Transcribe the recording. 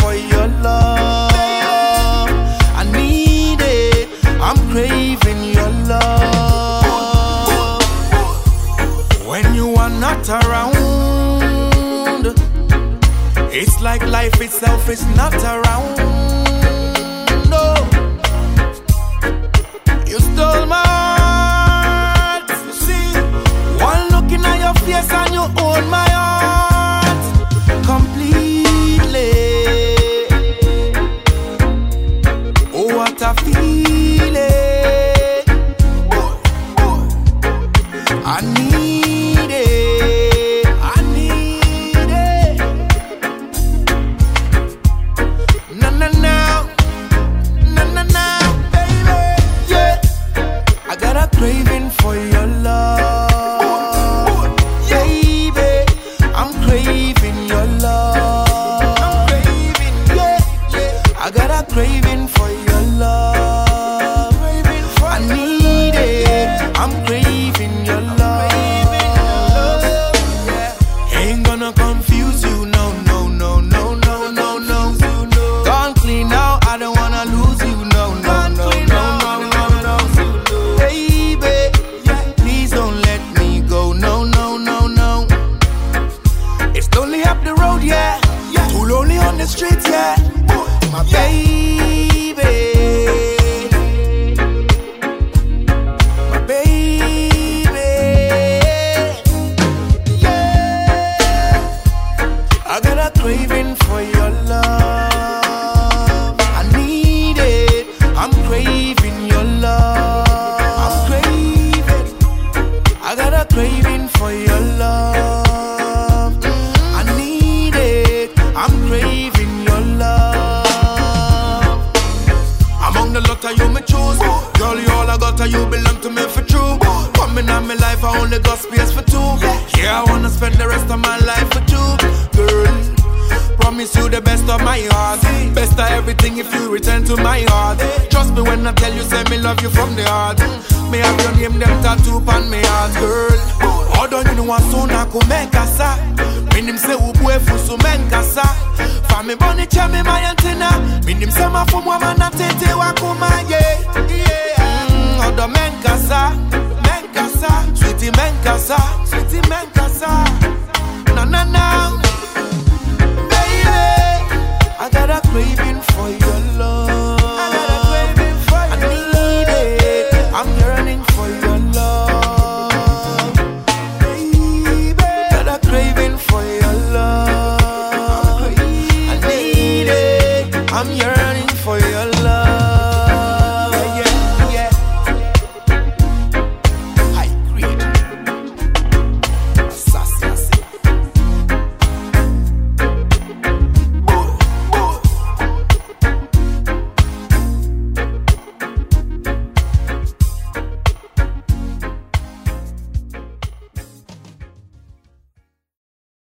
for your love. I need it, I'm craving your love. When you are not around, it's like life itself is not around. No, you stole my heart. See, one looking at your face and you own my heart completely. Oh, what a feeling. I need it. I need it. No, no, no. No, no, no, baby. Yeah. I got a craving for your love. Baby, I'm craving your love. I'm craving, yeah, yeah. I got a craving for your love. I need it. I'm craving your love. Ain't gonna confuse you, no, no, no, no, no, no, no. Gone clean now, I don't wanna lose you, no, no, no, no, no, no, no. Baby, please don't let me go, no, no, no, no. It's lonely up the road, yeah. Too lonely on the streets, yeah. My baby, my baby, yeah. I got a craving for your love. I need it. I'm craving your love. I'm craving. I got a craving for your love. I need it. I'm craving your love. Among the lot of you me choose, girl, you all I got, you belong to me for true. Coming on my life, I only got space for two. Yeah, I wanna spend the rest of my life with you, girl. Promise you the best of my heart, best of everything if you return to my heart. Trust me when I tell you, say me love you from the heart. Me have your name, them tattoo on my heart, girl. Although you know soon I could make a sa. Minim se ubwe fusu menkasa. Fami boni chami my antenna. Minim se ma fumu mana tete wakuma yeah. Although menkasa, menkasa, sweetie menkasa, sweetie menkasa. No, no, no. I got a craving for your love. I got a craving for your love. I need it. I'm yearning for your love. Baby, got a craving for your love. I need it. I'm yearning.